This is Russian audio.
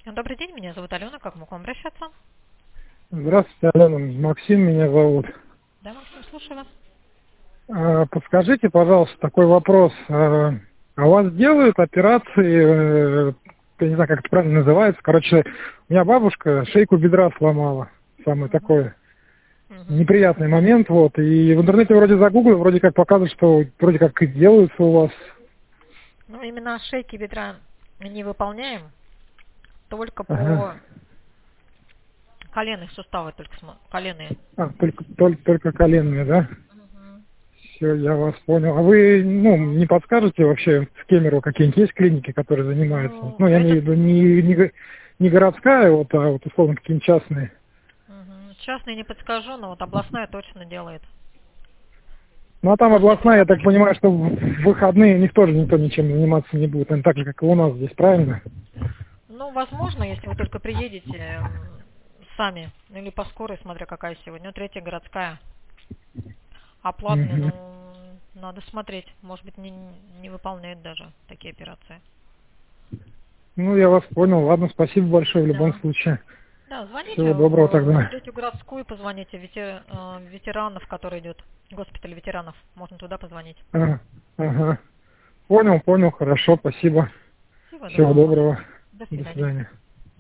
Добрый день, меня зовут Алена. Как могу к вам обращаться? Здравствуйте, Алена. Максим меня зовут. Да, Максим, слушаю вас. Подскажите, пожалуйста, такой вопрос. А у вас делают операции, я не знаю, как это правильно называется. Короче, у меня бабушка шейку бедра сломала. Самый Мгм. такой Мгм. неприятный момент. Вот. И в интернете вроде загуглил, вроде как показывают, что вроде как и делаются у вас. Ну, именно шейки бедра мы не выполняем, только Ага. по коленных суставы, коленные. Только коленные, да? Мгм. Все, я вас понял. А вы, не подскажете вообще в Кемерово какие-нибудь есть клиники, которые занимаются? Ну, Ну, я этот имею в виду не городская, а вот условно какие-нибудь частные. частный не подскажу, но вот областная точно делает. Ну, а там Может, областная, я так операции. понимаю, что в выходные никто ничем заниматься не будет. Наверное, так же, как и у нас здесь, правильно? Ну, возможно, если вы только приедете сами, ну или по скорой, смотря какая сегодня. Ну, третья городская. А платные, Мгм. ну, надо смотреть. Может быть, не выполняют даже такие операции. Ну, я вас понял. Ладно, спасибо большое в любом Да. случае. Да, звоните Всего доброго в тогда. третью городскую, позвоните ветеранов, который идет, госпиталь ветеранов. Можно туда позвонить. Ага. Ага. Понял, хорошо, спасибо. Всего Всего доброго, Максим. доброго. До До свидания. свидания.